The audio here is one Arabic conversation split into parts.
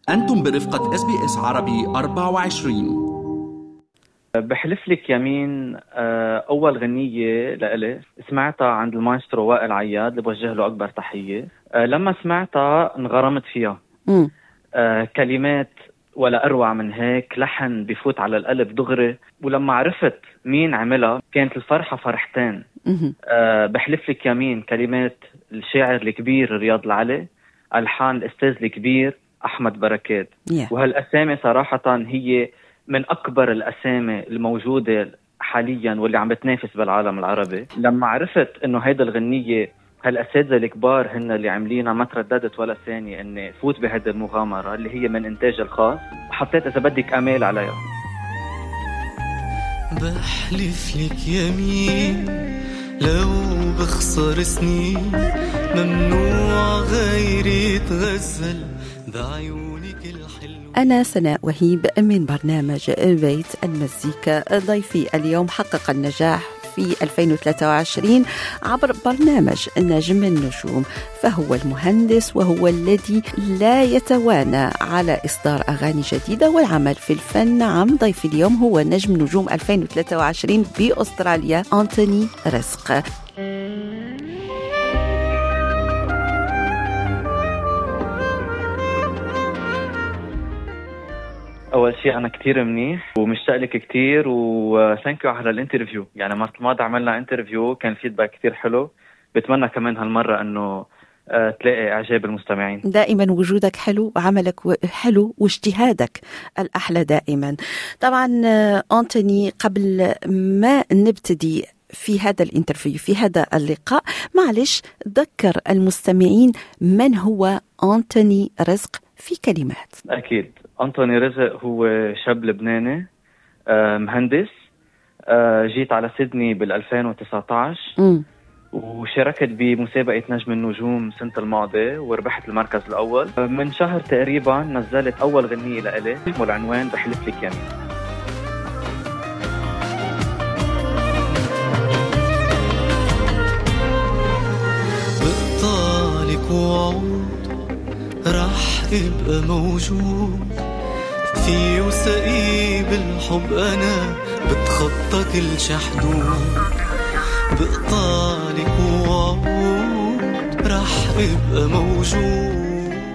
أنتم برفقة SBS عربي 24. بحلف لك يمين. أول غنية لإلي سمعتها عند المايسترو وائل عياد اللي بوجه له أكبر تحية. لما سمعتها انغرمت فيها. كلمات ولا أروع من هيك، لحن بيفوت على القلب دغري، ولما عرفت مين عملها كانت الفرحة فرحتين. بحلف لك يمين، كلمات الشاعر الكبير رياض العلي، ألحان الأستاذ الكبير أحمد بركات. وهالأسامي صراحة هي من أكبر الأسامي الموجودة حاليا واللي عم بتنافس بالعالم العربي. لما عرفت إنه هيدا الغنية هالأساتذة الكبار هن اللي عاملينها، ما ترددت ولا ثانية إني فوت بهذه المغامرة اللي هي من إنتاج الخاص. حطيت إذا بدك آمال عليها. بحلف لك يمين لو بخسر سنين ممنوع غيري يتغزل بعيونك الحلوة. أنا سناء وهيب من برنامج بيت المزيكا. ضيفي اليوم حقق النجاح في 2023 عبر برنامج نجم النجوم، فهو المهندس وهو الذي لا يتوانى على إصدار أغاني جديدة والعمل في الفن. نعم، ضيفي اليوم هو نجم نجوم 2023 بأستراليا أنتوني رزق. أول شيء أنا كتير منيح ومشتاق لك كتير، وثانك يو على الانترفيو. يعني مرة الماضي عملنا انترفيو كان فيدباك كتير حلو. بتمنى كمان هالمرة أنه تلاقي إعجاب المستمعين. دائما وجودك حلو وعملك حلو واجتهادك الأحلى دائما. طبعا أنتوني، قبل ما نبتدي في هذا الانترفيو، في هذا اللقاء، معلش ذكر المستمعين من هو أنتوني رزق في كلمات. أكيد. أنتوني رزق هو شاب لبناني، مهندس. جيت على سيدني بال2019 وشاركت بمسابقة نجم النجوم سنة الماضي وربحت المركز الأول. من شهر تقريبا نزلت أول غنية لإلي والعنوان بحلف لك يمين. بقطالك وعود رح ابقى موجود في وسقيب الحب، انا بتخطى كل شي حدود. بقطالك وعود رح ابقى موجود.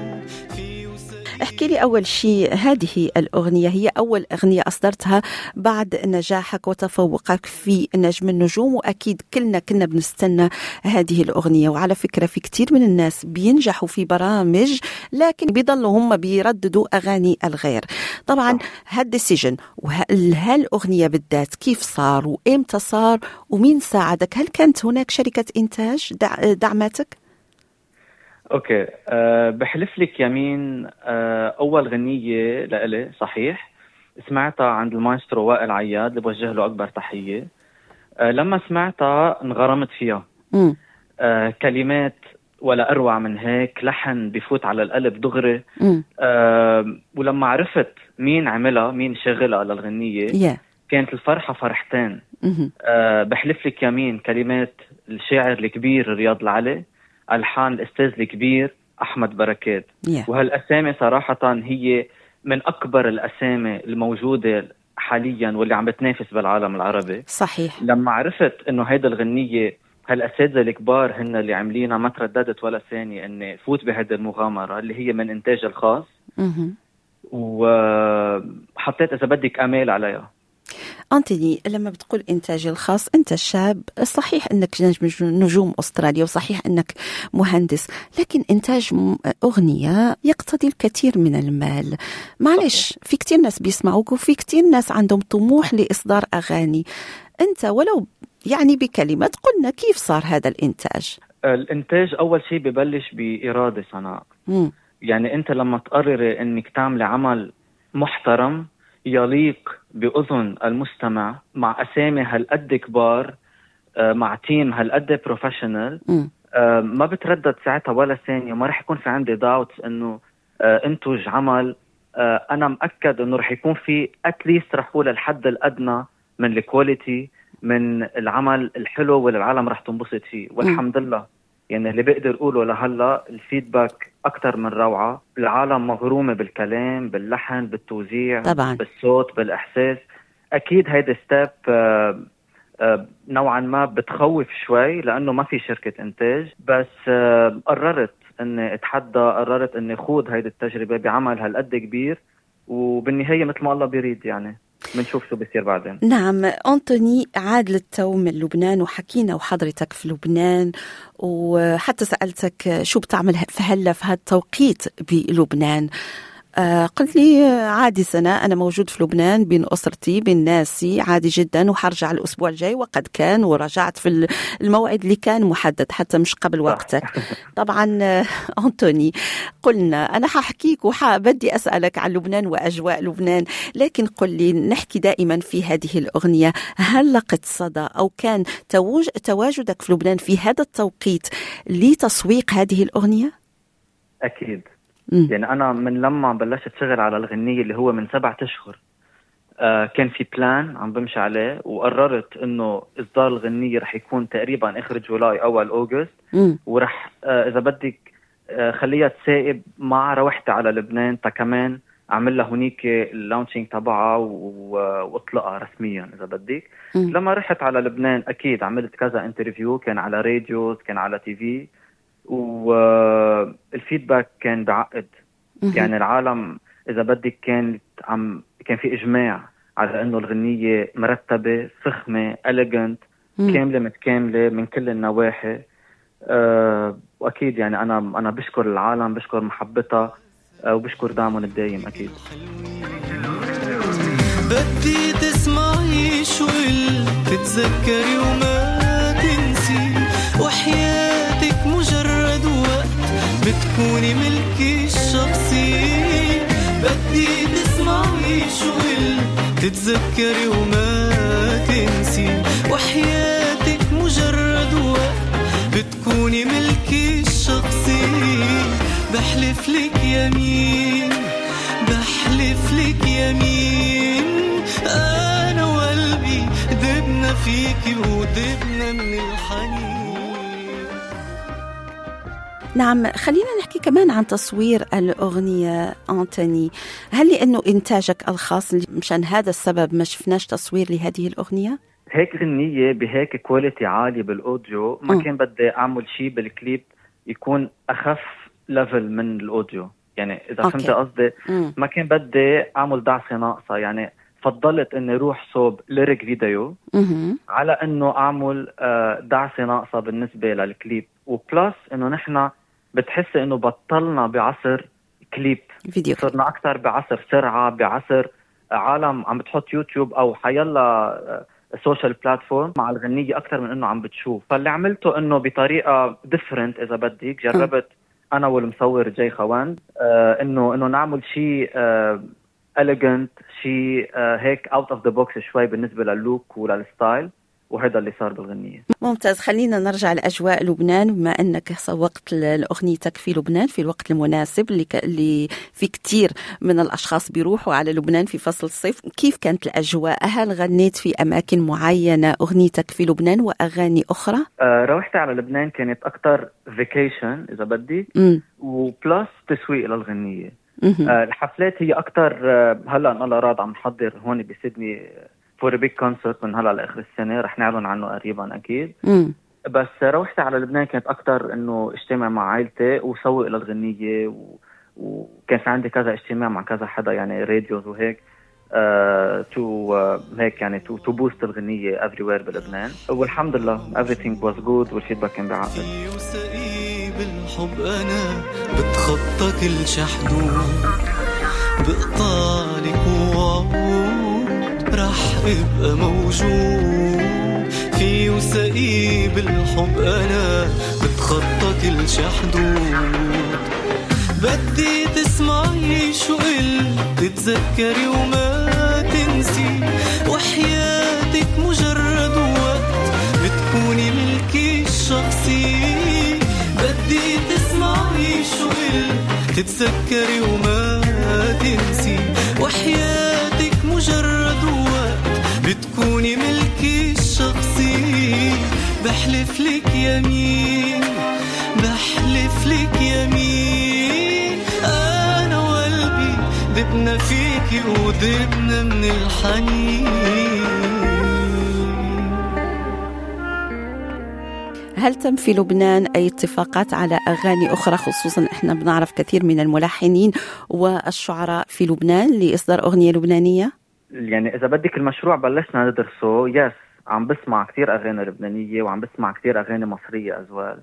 احكي لي أول شيء، هذه الأغنية هي أول أغنية أصدرتها بعد نجاحك وتفوقك في نجم النجوم، وأكيد كنا بنستنى هذه الأغنية. وعلى فكرة في كتير من الناس بينجحوا في برامج لكن بيضلوا هم بيرددوا أغاني الغير. طبعا هالديسيجن وهالأغنية بالذات كيف صار وإمتى صار ومين ساعدك؟ هل كانت هناك شركة إنتاج دعمتك؟ اوكي. بحلف لك يمين. اول غنية لإلي صحيح سمعتها عند المايسترو وائل عياد اللي بوجه له اكبر تحية. لما سمعتها انغرمت فيها. كلمات ولا اروع من هيك، لحن بيفوت على القلب دغري. ولما عرفت مين عملها، مين شغلها للغنية كانت الفرحة فرحتين. بحلف لك يمين، كلمات الشاعر الكبير رياض العلي، ألحان الأستاذ الكبير أحمد بركات. وهالأسامي صراحة هي من أكبر الأسامي الموجودة حاليا واللي عم بتنافس بالعالم العربي. صحيح. لما عرفت إنه هيدا الغنية هالأساتذة الكبار هن اللي عاملينها، ما ترددت ولا ثانية إني فوت بهذه المغامرة اللي هي من إنتاج الخاص. وحطيت إذا بدك آمال عليها. أنتوني، لما بتقول إنتاج الخاص، أنت شاب، صحيح أنك نجوم أستراليا وصحيح أنك مهندس، لكن إنتاج أغنية يقتضي الكثير من المال. معلش، في كتير ناس بيسمعوك وفي كتير ناس عندهم طموح لإصدار أغاني. أنت ولو يعني بكلمات قلنا كيف صار هذا الإنتاج؟ الإنتاج أول شيء ببلش بإرادة صناعة. يعني أنت لما تقرري أنك تعمل عمل محترم يليق بأذن المستمع مع أسامي هالقد كبار، مع تيم هالقد بروفيشنال، ما بتردد ساعتها ولا ثانية. ما رح يكون في عندي داوتس إنه انتج عمل. أنا مأكد إنه رح يكون في أتليست رح يقول الحد الأدنى من الكواليتي من العمل الحلو واللي العالم رح تنبسط فيه. والحمد لله يعني اللي بقدر أقوله لهلا الفيدباك أكتر من روعة. العالم مغرومة بالكلام، باللحن، بالتوزيع طبعا، بالصوت، بالإحساس. أكيد هيدا ستيب نوعا ما بتخوف شوي لأنه ما في شركة إنتاج، بس قررت أني أتحدى، قررت أني خوض هيدا التجربة بعمل هالقد كبير، وبالنهاية مثل ما الله بيريد يعني منشوف شو بيصير بعدين. نعم أنتوني، عاد للتو من لبنان وحكينا وحضرتك في لبنان، وحتى سألتك شو بتعمل هلا في هذا التوقيت بلبنان. قلت لي عادي سنة، أنا موجود في لبنان بين أسرتي بين ناسي، عادي جدا، وحرجع الأسبوع الجاي، وقد كان ورجعت في الموعد اللي كان محدد حتى مش قبل وقتك. طبعا أنتوني، قلنا أنا ححكيك وبدي أسألك عن لبنان وأجواء لبنان، لكن قل لي، نحكي دائما في هذه الأغنية، هل لقت صدى أو كان تواجدك في لبنان في هذا التوقيت لتسويق هذه الأغنية؟ أكيد. يعني أنا من لما بلشت شغل على الغنية اللي هو من 7 أشهر كان في بلان عم بمشي عليه، وقررت إنه إصدار الغنية رح يكون تقريبا آخر جولاي أول أوغست، ورح إذا بدك خليها تسائب مع روحتي على لبنان كمان أعمل لها هونيك اللانشينج تبعها واطلقها رسميا إذا بدك. لما رحت على لبنان أكيد عملت كذا انترفيو، كان على راديوز، كان على تي في، والفيدباك كان بعقد. يعني العالم إذا بدك كان في إجماع على إنه الغنية مرتبة، فخمة، إليجنت، كاملة متكاملة من كل النواحي. وأكيد يعني أنا بشكر العالم، بشكر محبتها، وبشكر دعمهم الدايم. أكيد بدي تسمعي شو تتذكري وما تنسي، وحياتك مجرد وقت بتكوني ملكي الشخصي. بدي تسمعي شو تتذكري وما تنسي، وحياتك مجرد وقت بتكوني ملكي الشخصي. بحلف لك يمين، بحلف لك يمين، أنا وقلبي دبنا فيكي ودبنا من الحنين. نعم، خلينا نحكي كمان عن تصوير الأغنية أنتوني. هل لأنه إنتاجك الخاص مشان هذا السبب ما شفناش تصوير لهذه الأغنية؟ هيك غنية بهيك كواليتي عالية بالأوديو ما كان بدي أعمل شيء بالكليب يكون أخف ليفل من الأوديو. يعني إذا فهمت قصدي، ما كان بدي أعمل دعسة ناقصة. يعني فضلت إني روح صوب ليريك فيديو على إنه أعمل دعسة ناقصة بالنسبة للكليب. وبلس إنه نحنا بتحس إنه بطلنا بعصر كليب فيديو، صرنا أكثر بعصر سرعة، بعصر عالم عم بتحط يوتيوب أو حيلا سوشيال بلاتفورم مع الغنية أكثر من إنه عم بتشوف. فاللي عملته إنه بطريقة ديفرنت إذا بدك، جربت أنا والمصور جاي خوان إنه نعمل شيء elegant، شيء هيك out of the box شوي بالنسبة لللوك وللستايل، وهذا اللي صار بالغنية. ممتاز. خلينا نرجع لأجواء لبنان، بما أنك سوقت لأغنيتك في لبنان في الوقت المناسب اللي في كتير من الأشخاص بيروحوا على لبنان في فصل الصيف. كيف كانت الأجواء؟ هل غنيت في أماكن معينة أغنيتك في لبنان وأغاني أخرى؟ روحتي على لبنان كانت أكتر فيكيشن إذا بدي، وبلس تسويق للغنية. الحفلات هي أكتر. هلأ أنا راد عم نحضر هون بسيدني فور بيج كونسرت من هلا لاخر السنه، رح نعلن عنه قريبا اكيد. بس روحتي على لبنان كانت اكثر انه اجتماع مع عائلتي وسوق للغنيه، وكان في عندي كذا اجتماع مع كذا حدا يعني راديوز وهيك هيك يعني تو بوست الغنيه everywhere بلبنان. والحمد لله everything was good والفيدباك كان بعقل. بالحب انا بتخطى كل شحدود، بقطالك وعود رح ابقى موجود في وسقيب الحب. انا بتخطى كل شي حدود. بدي تسمعي شو تتذكري وما تنسي، وحياتك مجرد وقت بتكوني ملكي الشخصي. بدي تسمعي شو تتذكري وما تنسي، وحياتك مجرد وقت بتكوني ملكي الشخصي. بحلف لك يمين، دبنا فيكي ودبنا من الحنين. هل تم في لبنان أي اتفاقات على أغاني أخرى؟ خصوصا إحنا بنعرف كثير من الملحنين والشعراء في لبنان لإصدار أغنية لبنانية. يعني إذا بدك المشروع بلشنا ندرسه، يس عم بسمع كثير أغاني لبنانية وعم بسمع كثير أغاني مصرية أزوال.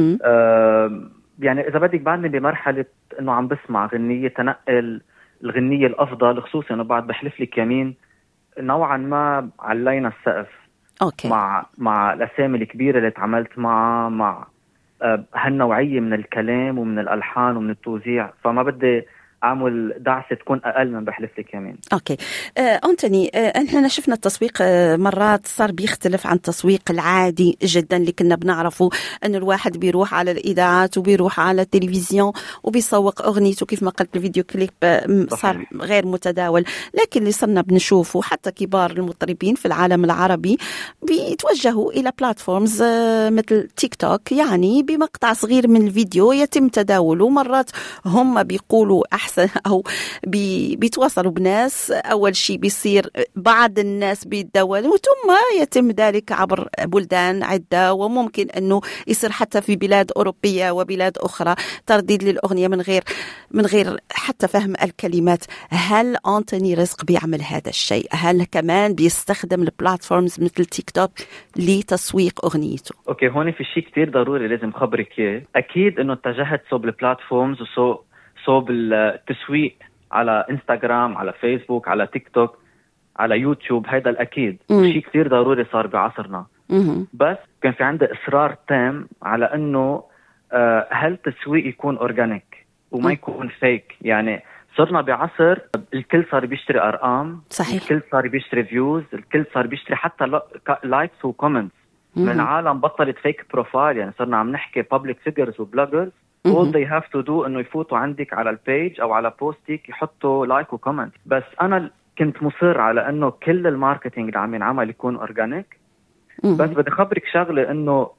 يعني إذا بدك بعدني بمرحلة إنه عم بسمع غنية تنقل الغنية الأفضل، خصوصا إنه بعد بحلف لك يمين نوعا ما علينا السقف. أوكي. مع الأسامي الكبيرة اللي تعاملت معها، مع هالنوعية من الكلام ومن الألحان ومن التوزيع، فما بدي أعمل دعسة تكون أقل من بحلف لك يمين. أوكي. أنتوني، إحنا شفنا التسويق مرات صار بيختلف عن التسويق العادي جدا اللي كنا بنعرفه، أن الواحد بيروح على الإذاعات وبيروح على التلفزيون وبيسوق أغنيته كيف ما قلت الفيديو كليب صار غير متداول. لكن اللي صرنا بنشوفه حتى كبار المطربين في العالم العربي بيتوجهوا إلى بلاتفورمز مثل تيك توك، يعني بمقطع صغير من الفيديو يتم تداوله. مرات هم بيقولوا أحسن أو بيتواصلوا بناس، أول شيء بيصير بعض الناس بيتداولوا ثم يتم ذلك عبر بلدان عدة، وممكن أنه يصير حتى في بلاد أوروبية وبلاد أخرى ترديد للأغنية من غير حتى فهم الكلمات. هل أنتوني رزق بيعمل هذا الشيء؟ هل كمان بيستخدم البلاتفورمز مثل تيك توك لتسويق أغنيته؟ أوكي، هون في شيء كتير ضروري لازم خبرك إياه. أكيد إنه اتجهت صوب البلاتفورمز صوب التسويق على انستغرام، على فيسبوك، على تيك توك، على يوتيوب، هيدا الأكيد شيء كتير ضروري صار بعصرنا. بس كان في عندي إصرار تام على أنه هالتسويق يكون أورجانيك وما يكون فيك. يعني صرنا بعصر الكل صار بيشتري أرقام، صحيح. الكل صار بيشتري فيوز، الكل صار بيشتري حتى لايكس وكومنتس من العالم. بطلت فيك بروفايل، يعني صرنا عم نحكي public figures وبلوجرز all they have to do انه يفوتوا عندك على البيج او على بوستيك يحطوا لايك وكومنت. بس انا كنت مصر على انه كل الماركتينج اللي عم ينعمل يكون اورجانيك. بس بدي خبرك شغله، انه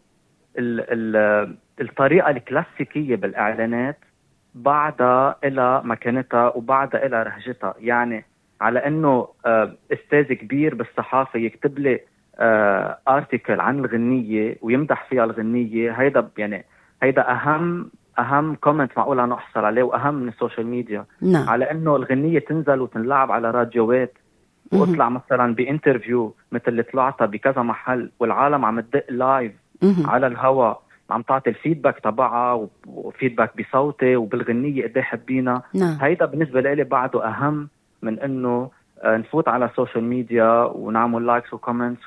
الطريقه الكلاسيكيه بالاعلانات بعدها إلى مكانتها وبعدها إلى رهجتها. يعني على انه استاذ كبير بالصحافه يكتب لي ارتيكل عن الغنيه ويمدح فيها الغنيه، هيدا اهم كومنت معقول انا احصل عليه واهم من السوشيال ميديا. نعم. على انه الغنيه تنزل وتنلعب على راديوات واطلع مثلا بانترفيو مثل اللي طلعتها بكذا محل والعالم عم تدق لايف على الهواء، عم تعطي الفيدباك تبعها وفيدباك بصوتي وبالغنيه قد ايه حبينا. نعم. هيدا بالنسبه لي بعده اهم من انه نفوت على السوشيال ميديا ونعمل لايكس وكومنتس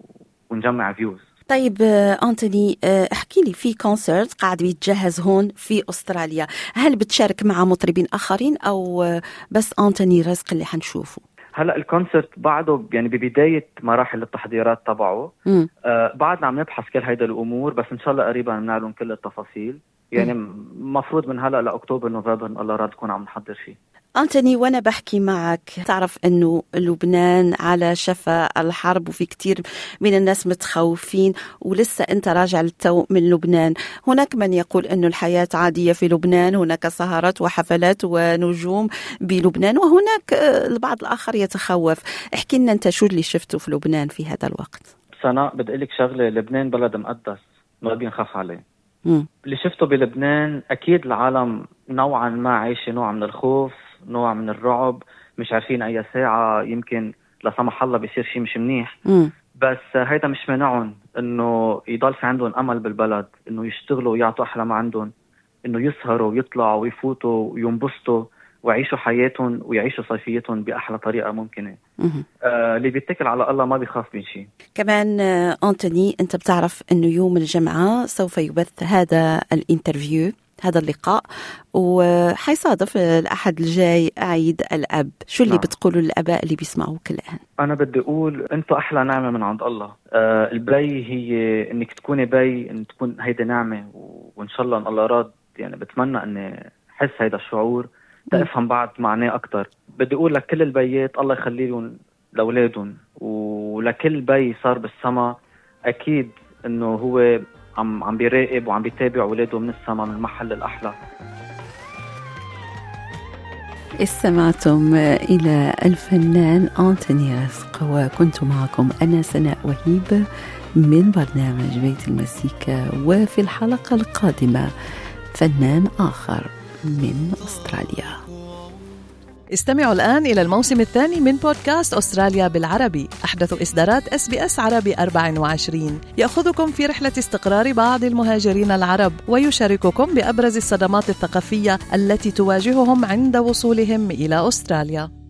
ونجمع فيوز. طيب أنتوني، احكي لي، في كونسرت قاعد بيتجهز هون في أستراليا، هل بتشارك مع مطربين آخرين أو بس أنتوني رزق اللي حنشوفه؟ هلأ الكونسرت بعده يعني ببداية مراحل التحضيرات تبعه. بعدنا عم نبحث كل هيدا الأمور، بس إن شاء الله قريبا بنعلن كل التفاصيل. يعني مفروض من هلأ لأكتوبر نوفمبر الله راد تكون عم نحضر فيه. أنتوني، وأنا بحكي معك تعرف أنه لبنان على شفا الحرب وفي كتير من الناس متخوفين، ولسه أنت راجع للتو من لبنان. هناك من يقول أنه الحياة عادية في لبنان، هناك سهرات وحفلات ونجوم بلبنان، وهناك البعض الآخر يتخوف. احكي لنا أنت شو اللي شفته في لبنان في هذا الوقت. سناء، بدي أقولك شغلة، لبنان بلد مقدس ما بينخاف عليه. اللي شفته بلبنان أكيد العالم نوعا ما عايشة نوع من الخوف، نوع من الرعب، مش عارفين أي ساعة يمكن لا سمح الله بيصير شيء مش منيح. بس هيدا مش منعهم إنه يضل في عندهم أمل بالبلد، إنه يشتغلوا ويعطوا أحلى ما عندهم، إنه يسهروا ويطلعوا ويفوتوا وينبسطوا ويعيشوا حياتهم ويعيشوا صيفيتهم بأحلى طريقة ممكنة. اللي بيتكل على الله ما بيخاف من شيء. كمان أنتوني، أنت بتعرف أنه يوم الجمعة سوف يبث هذا الانترفيو، هذا اللقاء، وحيصادف الأحد الجاي عيد الأب. شو اللي بتقولوا للأباء اللي بيسمعوك الآن؟ أنا بدي أقول أنتوا أحلى نعمة من عند الله. البي هي إنك تكوني بي، إن تكون هيدا نعمة، وإن شاء الله إن الله راد يعني بتمنى إني أحس هيدا الشعور تفهم بعد معناه أكتر. بدي أقول لكل البيات الله يخليهم لأولادهم، ولكل بي صار بالسما أكيد إنه هو عم بيراقب وعم بيتابع أولاده من السما من المحل الأحلى. استمعتم إلى الفنان أنتوني رزق، وكنت معكم أنا سناء وهيب من برنامج بيت المزيكا. وفي الحلقة القادمة فنان آخر من أستراليا. استمعوا الآن إلى الموسم الثاني من بودكاست أستراليا بالعربي، أحدث إصدارات SBS عربي 24، يأخذكم في رحلة استقرار بعض المهاجرين العرب ويشارككم بأبرز الصدمات الثقافية التي تواجههم عند وصولهم إلى أستراليا.